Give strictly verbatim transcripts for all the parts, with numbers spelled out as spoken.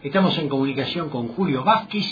Estamos en comunicación con Julio Vázquez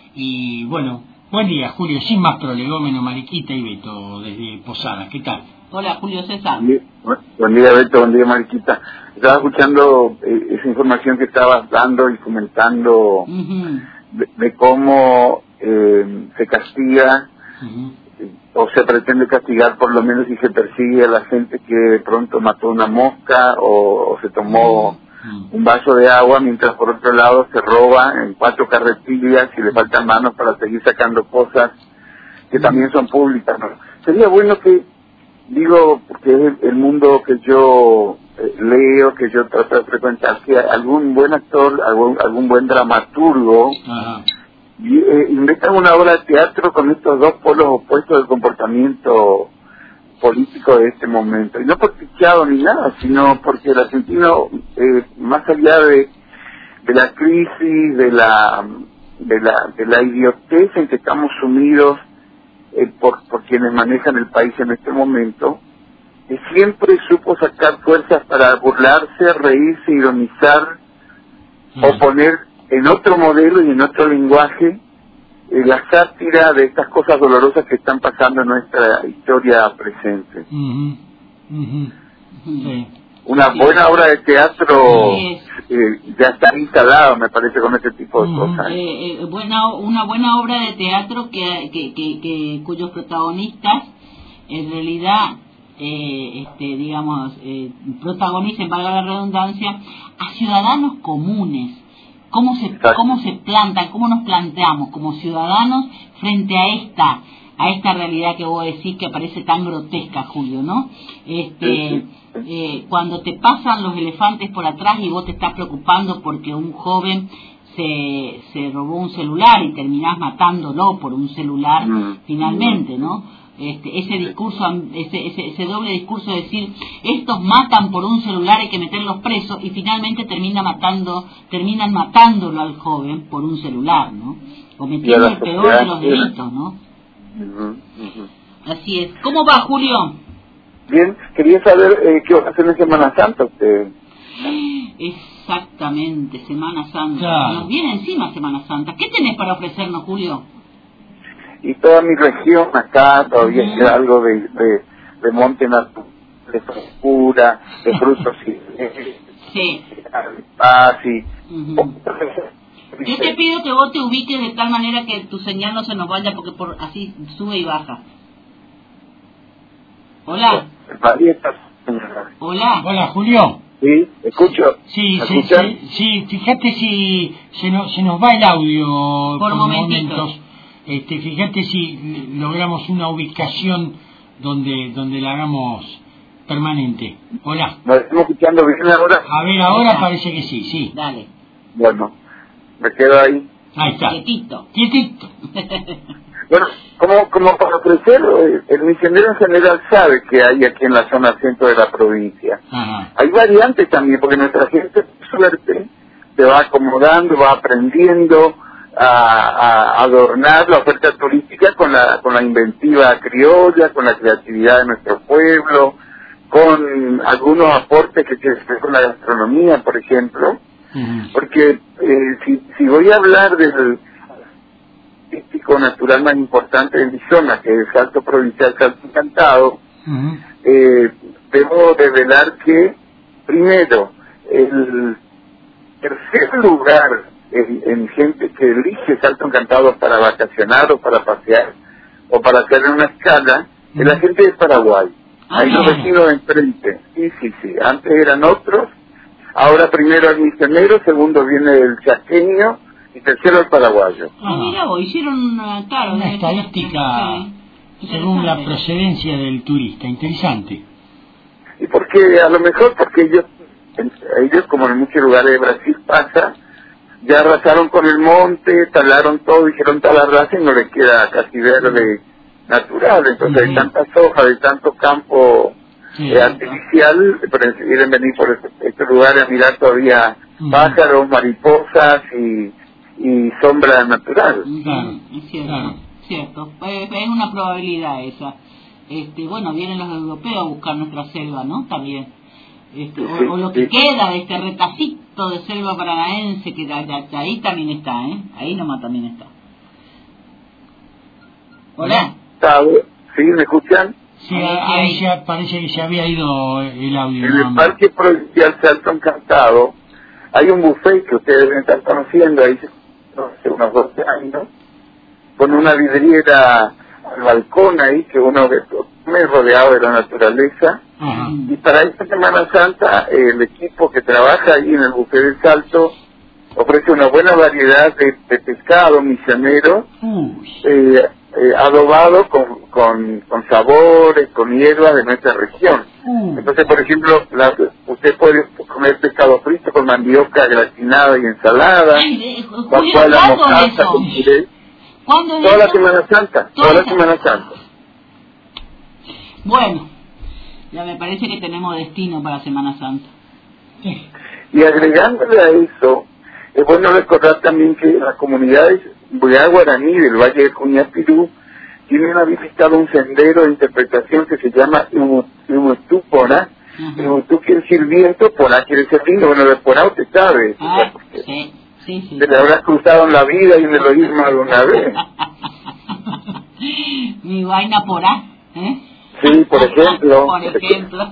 y bueno, buen día Julio, sin más prolegómeno, Mariquita y Beto desde Posadas, ¿qué tal? Hola Julio César. Buen día, buen día Beto, buen día Mariquita. Estaba escuchando eh, esa información que estabas dando y comentando uh-huh. de, de cómo eh, se castiga uh-huh. eh, o se pretende castigar por lo menos si se persigue a la gente que de pronto mató una mosca o, o se tomó uh-huh. un vaso de agua, mientras por otro lado se roba en cuatro carretillas y le faltan manos para seguir sacando cosas que uh-huh. también son públicas, ¿no? Sería bueno que, digo, porque es el, el mundo que yo eh, leo, que yo trato de frecuentar, que algún buen actor, algún, algún buen dramaturgo uh-huh. y, eh, inventa una obra de teatro con estos dos polos opuestos del comportamiento político de este momento, y no por pichado ni nada, sino porque el argentino, eh, más allá de, de la crisis, de la de la de la idiotez en que estamos sumidos eh, por, por quienes manejan el país en este momento, eh, siempre supo sacar fuerzas para burlarse, reírse, ironizar, mm. o poner en otro modelo y en otro lenguaje Eh, la sátira de estas cosas dolorosas que están pasando en nuestra historia presente. Uh-huh. Uh-huh. Sí. Una sí. buena obra de teatro sí. eh, ya está instalada, me parece, con este tipo de uh-huh. cosas. Eh, eh, buena, una buena obra de teatro que, que, que, que cuyos protagonistas en realidad eh, este, digamos eh, protagonicen, valga la redundancia, a ciudadanos comunes. ¿Cómo se, cómo se plantan, cómo nos planteamos como ciudadanos frente a esta a esta realidad que vos decís que parece tan grotesca, Julio, ¿no? Este, eh, cuando te pasan los elefantes por atrás y vos te estás preocupando porque un joven se, se robó un celular y terminás matándolo por un celular, mm. finalmente, ¿no? Este, ese discurso, ese, ese, ese doble discurso de decir estos matan por un celular, hay que meterlos presos, y finalmente termina matando, terminan matándolo al joven por un celular, ¿no? Cometiendo el peor de los delitos, ¿no? Uh-huh, uh-huh. Así es. ¿Cómo va, Julio? Bien, quería saber eh, qué va a hacer en Semana Santa usted. Exactamente, Semana Santa. Claro. Nos viene encima Semana Santa. ¿Qué tenés para ofrecernos, Julio? Y toda mi región acá todavía uh-huh. queda algo de, de, de monte natural, de frescura, de frutos y sí. paz y uh-huh. Yo te pido que vos te ubiques de tal manera que tu señal no se nos vaya, porque por así sube y baja. Hola. Hola. Hola, Julio. Sí, escucho. Sí, sí, sí, sí, fíjate si se nos, se nos va el audio por, por momentos. Este, fíjate si logramos una ubicación donde donde la hagamos permanente. Hola. ¿Nos estamos escuchando bien ahora? A ver, ahora Hola. Parece que sí, sí. Dale. Bueno, me quedo ahí. Ahí está. Quietito. Quietito. Bueno, como, como para ofrecer, el misionero en general sabe que hay aquí en la zona centro de la provincia. Ajá. Hay variantes también, porque nuestra gente, por suerte, se va acomodando, va aprendiendo a, a adornar la oferta turística con la con la inventiva criolla, con la creatividad de nuestro pueblo, con algunos aportes que tiene que ver con la gastronomía, por ejemplo, uh-huh. porque eh, si, si voy a hablar del artístico natural más importante de mi zona, que es el Salto Provincial Salto Encantado, uh-huh. eh, debo revelar que, primero, el tercer lugar En, en gente que elige Salto Encantado para vacacionar o para pasear o para hacer una escala, es la gente de Paraguay. Ah, ahí los vecinos de enfrente. Sí, sí, sí. Antes eran otros, ahora primero el misionero, segundo viene el chaqueño y tercero el paraguayo. Ah, mira vos, hicieron una, claro, una estadística sí, según la procedencia del turista. Interesante. Y porque, a lo mejor porque ellos, ellos como en muchos lugares de Brasil pasa, ya arrasaron con el monte, talaron todo, dijeron talar raza y no le queda casi verde natural, entonces uh-huh. de tantas hojas, de tanto campo sí, eh, artificial, prefieren venir por este, este lugar a mirar todavía uh-huh. pájaros, mariposas y, y sombra natural. Claro, es cierto, claro. cierto, es una probabilidad esa. Este, bueno, vienen los europeos a buscar nuestra selva, ¿no? También. este, o, o lo que queda de este retacito de selva paranaense, que ya, ya, ya ahí también está, ¿eh? Ahí nomás también está. Hola. ¿Sí? ¿Me escuchan? Sí, ahí ya parece que se había ido el audio. En el Parque Provincial Salto Encantado hay un buffet que ustedes deben estar conociendo, ahí hace unos doce años, con una vidriera al balcón ahí, que uno ve me rodeado de la naturaleza. Ajá. Y para esta Semana Santa, eh, el equipo que trabaja ahí en el buffet del Salto ofrece una buena variedad de, de pescado misionero, eh, eh, adobado con, con, con sabores, con hierbas de nuestra región. Uh. Entonces, por ejemplo, la, usted puede comer pescado frito con mandioca gratinada y ensalada, ¿Cuándo la mostaza, con puré. ¿Cuándo Toda la Semana Santa, toda la Semana Santa. Bueno, ya me parece que tenemos destino para Semana Santa. Sí. Y agregándole a eso, es bueno recordar también que las comunidades Boyá Guaraní del Valle de Cuñapirú tienen habilitado un sendero de interpretación que se llama Iwutú Porá. Iwutú quiere decir viento, Porá quiere decir lindo. Bueno, de Porá usted sabe. Ah, sí, sí, sí. Se le habrá cruzado en la vida y en el oísmo alguna vez. Mi vaina Porá, ¿eh? Sí, por ejemplo. Por ejemplo.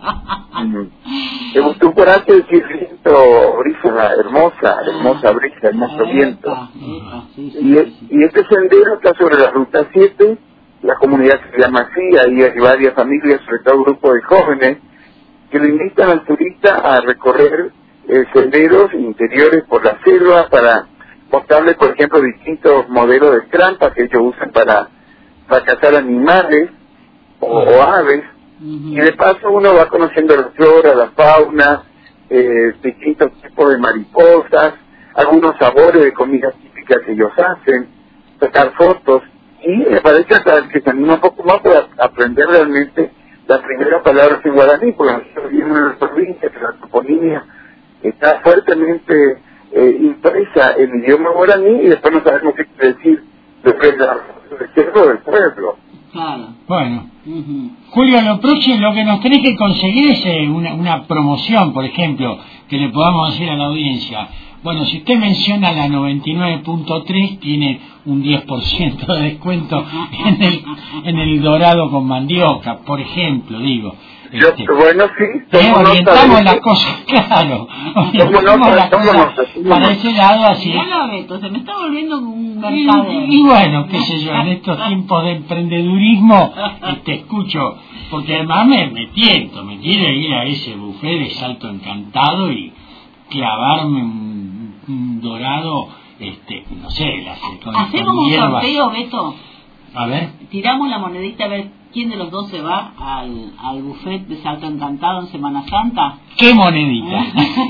Iwutú Porá quiere decir viento, brisa hermosa, hermosa brisa, hermoso epa, viento. Epa, sí, sí, y, sí. y este sendero está sobre la Ruta siete, la comunidad se llama así, ahí hay varias familias, sobre todo grupos de jóvenes, que le invitan al turista a recorrer eh, senderos interiores por la selva para mostrarle, por ejemplo, distintos modelos de trampas que ellos usan para, para cazar animales o, o aves. Uh-huh. Y de paso uno va conociendo la flora, la fauna, eh, distintos tipos de mariposas, algunos sabores de comidas típicas que ellos hacen, sacar fotos, y me parece hasta que se anima un poco más para aprender realmente las primeras palabras en guaraní, porque nosotros vivimos en la provincia, que la toponimia está fuertemente eh, impresa en el idioma guaraní, y después no sabemos qué quiere decir después del centro del pueblo. Claro. Bueno, uh-huh. Julio, lo próximo, lo que nos tenés que conseguir es eh, una, una promoción, por ejemplo, que le podamos decir a la audiencia. Bueno, si usted menciona la noventa y nueve punto tres, tiene un diez por ciento de descuento en el, en el dorado con mandioca, por ejemplo, digo. Yo, este, bueno, sí. eh, orientamos la cosa, claro. Orientamos la cosa para ese lado así. Mira, Beto, se me está volviendo un mercado. Y, y bueno, qué sé yo, en estos tiempos de emprendedurismo, te escucho, porque además me, me tiento, me quiero ir a ese buffet de Salto Encantado y clavarme un, un dorado, este, no sé, las con, hacemos con un hierbas. sorteo, Beto. A ver. Tiramos la monedita a ver quién de los dos se va al, al buffet de Salto Encantado en Semana Santa. ¿Qué monedita?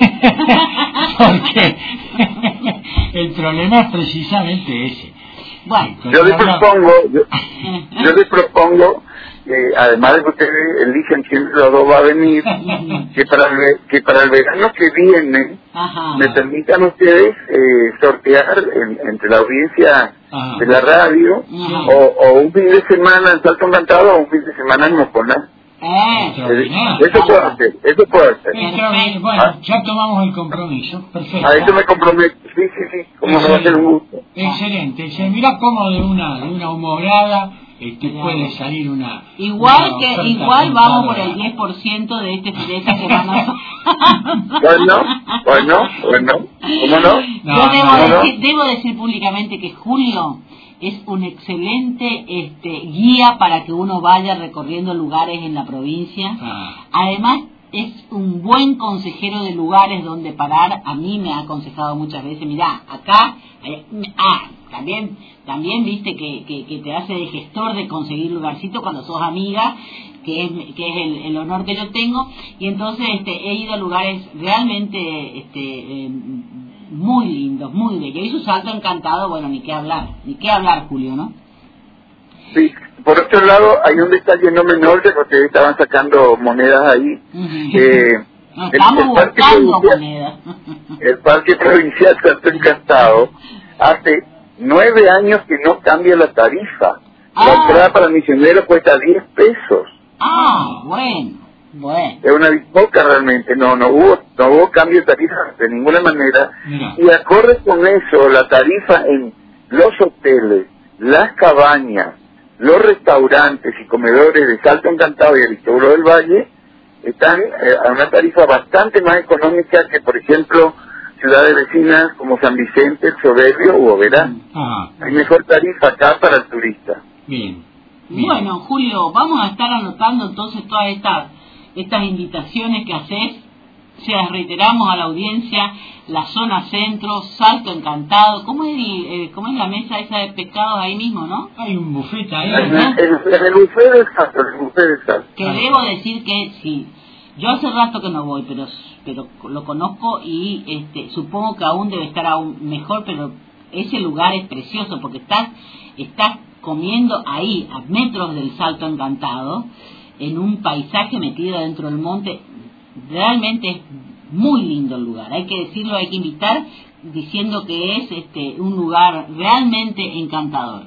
Porque el problema es precisamente ese. Bueno, yo les propongo, yo, yo les propongo Eh, además de que ustedes eligen quién de los dos va a venir, que para el, que para el verano que viene Ajá. me permitan ustedes eh, sortear en, entre la audiencia Ajá. de la radio o, o un fin de semana en Salto Encantado o un fin de semana en Moconá. Eh, eso puedo hacer, eso puedo hacer. Bueno, ah. ya tomamos el compromiso, perfecto. A eso me comprometo, sí, sí, sí, como me va a hacer un gusto. Excelente, se mira como de una, de una humorada este puede salir una igual una que igual vamos por el diez por ciento de este de esta semana. bueno bueno bueno ¿cómo no? no yo debo, no, decir, no. debo decir públicamente que Julio es un excelente este guía para que uno vaya recorriendo lugares en la provincia. ah. Además es un buen consejero de lugares donde parar. A mí me ha aconsejado muchas veces, mirá, acá, eh, ah, también, también viste que, que, que te hace de gestor de conseguir lugarcito cuando sos amiga, que es, que es el, el honor que yo tengo, y entonces este, he ido a lugares realmente este, eh, muy lindos, muy bellos, y su Salto Encantado, bueno, ni qué hablar, ni qué hablar, Julio, ¿no? Sí. Por otro lado, hay un detalle no menor de porque estaban sacando monedas ahí. Uh-huh. eh, no, estamos el, el buscando monedas. El Parque Provincial Salto Encantado hace nueve años que no cambia la tarifa. Ah. La entrada para misioneros cuesta diez pesos. Ah, bueno. Bueno. Es una poca realmente, no, no hubo, no hubo cambio de tarifa de ninguna manera. Mira. Y acorde con eso, la tarifa en los hoteles, las cabañas, los restaurantes y comedores de Salto Encantado y Aristóbulo del Valle están eh, a una tarifa bastante más económica que, por ejemplo, ciudades vecinas como San Vicente, El Soberbio u Oberá. Ajá. Hay mejor tarifa acá para el turista. Bien. Bien. Bueno, Julio, vamos a estar anotando entonces todas estas estas invitaciones que haces. O sea, reiteramos a la audiencia, la zona centro, Salto Encantado. ¿Cómo es, el, eh, cómo es la mesa esa de pescados ahí mismo, no? Hay un buffet ahí, En ¿no? el, el, el buffet del Salto, el buffet del Salto. Que debo decir que sí. Yo hace rato que no voy, pero pero lo conozco y este supongo que aún debe estar aún mejor, pero ese lugar es precioso porque estás estás comiendo ahí, a metros del Salto Encantado, en un paisaje metido dentro del monte. Realmente es muy lindo el lugar, hay que decirlo, hay que invitar diciendo que es este un lugar realmente encantador.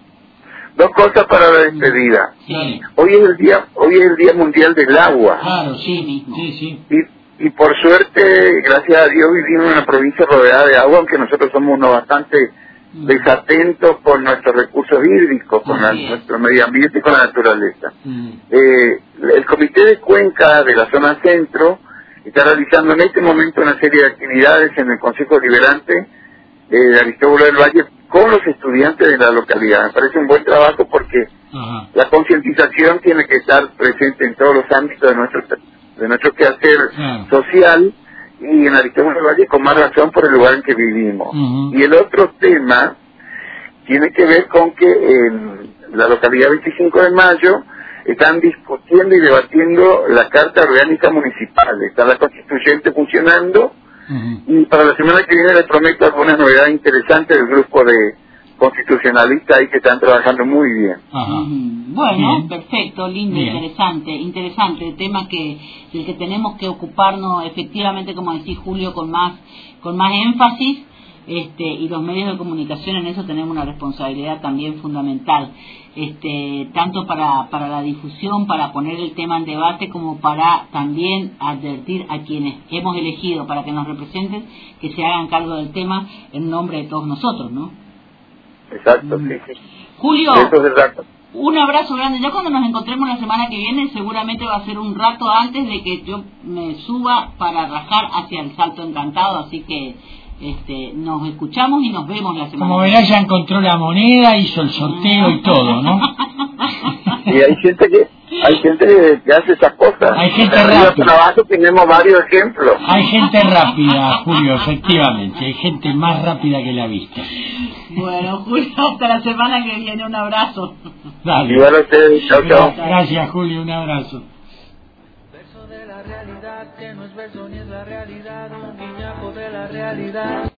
Dos cosas para la despedida. Sí. Hoy es el día, hoy es el Día Mundial del Agua. Claro, sí, Sí mismo. sí, sí. Y, y por suerte, gracias a Dios, vivimos en una provincia rodeada de agua, aunque nosotros somos unos bastante desatentos con nuestros recursos hídricos, con la, Así es. nuestro medio ambiente y con la naturaleza. Mm. Eh, el Comité de Cuenca de la zona centro está realizando en este momento una serie de actividades en el Consejo Deliberante eh, de Aristóbulo del Valle con los estudiantes de la localidad. Me parece un buen trabajo porque Ajá. la concientización tiene que estar presente en todos los ámbitos de nuestro de nuestro quehacer Claro. social, y en Aristóbulo del Valle con más razón por el lugar en que vivimos. Ujú. Y el otro tema tiene que ver con que en la localidad veinticinco de mayo están discutiendo y debatiendo la Carta Orgánica Municipal. Está la Constituyente funcionando, Ujú. y para la semana que viene les prometo algunas novedades interesantes del grupo de constitucionalistas ahí que están trabajando muy bien. Ajá. Mm, Bueno, Bien. perfecto, lindo, Bien. interesante, interesante, tema que del que tenemos que ocuparnos efectivamente, como decís Julio, con más con más énfasis, este y los medios de comunicación en eso tenemos una responsabilidad también fundamental, este tanto para para la difusión, para poner el tema en debate, como para también advertir a quienes hemos elegido para que nos representen que se hagan cargo del tema en nombre de todos nosotros, ¿no? Exacto, Mm. sí, sí. Julio, Eso se trata. un abrazo grande. Ya cuando nos encontremos la semana que viene, seguramente va a ser un rato antes de que yo me suba para rajar hacia el Salto Encantado, así que este nos escuchamos y nos vemos la semana Como que verás, ya encontró la moneda, hizo el sorteo y todo, ¿no? Y hay gente que hay gente que hace esas cosas. Hay gente En Río rápida. Trabajo tenemos varios ejemplos. Hay gente rápida, Julio, efectivamente. Hay gente más rápida que la vista. Bueno, Julio, hasta la semana que viene. Un abrazo. Dale. Igual a ustedes, chao, chao. Gracias, Julio. Un abrazo. Verso de la realidad, que no es verso ni es la realidad, un guiñapo de la realidad.